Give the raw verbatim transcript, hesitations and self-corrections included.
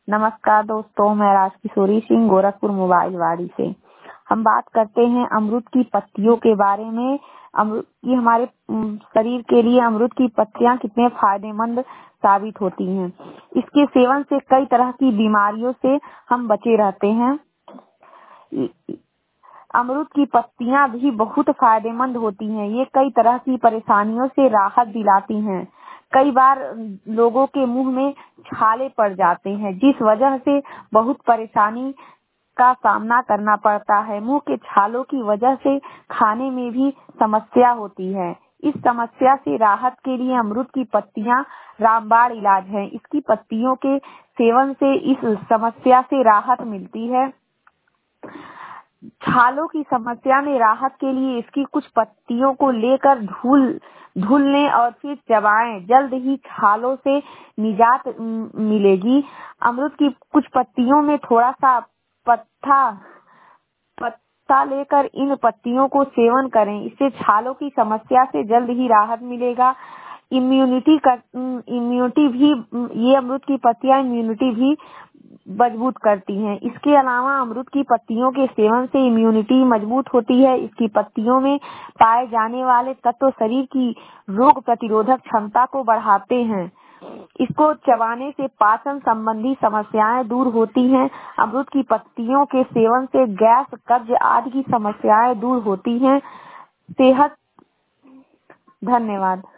नमस्कार दोस्तों, मैं राजकिशोरी सिंह गोरखपुर मोबाइल वाड़ी से। हम बात करते हैं अमरूद की पत्तियों के बारे में। अमरूद की हमारे उम, शरीर के लिए अमरूद की पत्तियां कितने फायदेमंद साबित होती हैं। इसके सेवन से कई तरह की बीमारियों से हम बचे रहते हैं। इ- इ- अमरूद की पत्तियां भी बहुत फायदेमंद होती हैं। ये कई तरह की परेशानियों से राहत दिलाती हैं। कई बार लोगों के मुंह में छाले पड़ जाते हैं, जिस वजह से बहुत परेशानी का सामना करना पड़ता है। मुंह के छालों की वजह से खाने में भी समस्या होती है। इस समस्या से राहत के लिए अमरूद की पत्तियां रामबाण इलाज है। इसकी पत्तियों के सेवन से इस समस्या से राहत मिलती है। छालों की समस्या में राहत के लिए इसकी कुछ पत्तियों को लेकर धुल धुल लें और फिर चबाएं। जल्द ही छालों से निजात म, मिलेगी। अमरूद की कुछ पत्तियों में थोड़ा सा पत्ता पत्ता लेकर इन पत्तियों को सेवन करें। इससे छालों की समस्या से जल्द ही राहत मिलेगा। इम्यूनिटी कर इम्यूनिटी भी ये अमरूद की पत्तियां इम्यूनिटी भी मजबूत करती हैं। इसके अलावा अमरूद की पत्तियों के सेवन से इम्यूनिटी मजबूत होती है। इसकी पत्तियों में पाए जाने वाले तत्व शरीर की रोग प्रतिरोधक क्षमता को बढ़ाते हैं। इसको चबाने से पाचन संबंधी समस्याएं दूर होती हैं। अमरूद की पत्तियों के सेवन से गैस, कब्ज आदि की समस्याएं दूर होती हैं। सेहत धन्यवाद।